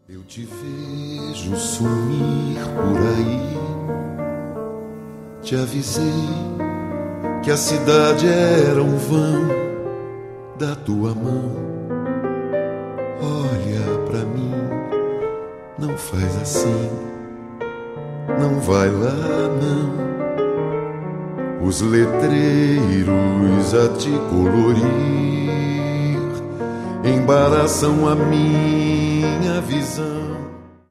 Eu te vejo sumir por aí. Te avisei que a cidade era um vão da tua mão. Olha pra mim, não faz assim, não vai lá não. Os letreiros a te colorir embaraçam a minha visão.